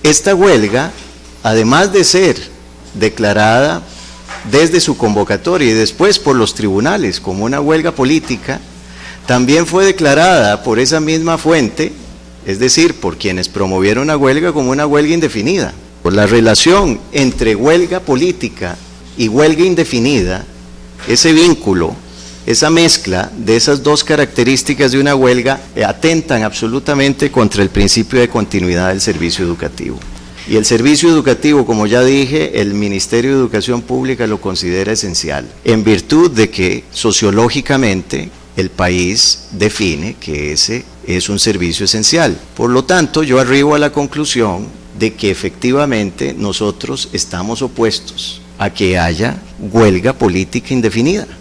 esta huelga, además de ser declarada desde su convocatoria y después por los tribunales como una huelga política, también fue declarada por esa misma fuente, es decir, por quienes promovieron la huelga, como una huelga indefinida. Por la relación entre huelga política y huelga indefinida, ese vínculo, esa mezcla de esas dos características de una huelga atentan absolutamente contra el principio de continuidad del servicio educativo. Y el servicio educativo, como ya dije, el Ministerio de Educación Pública lo considera esencial, en virtud de que sociológicamente el país define que ese es un servicio esencial. Por lo tanto, yo arribo a la conclusión de que efectivamente nosotros estamos opuestos a que haya huelga política indefinida.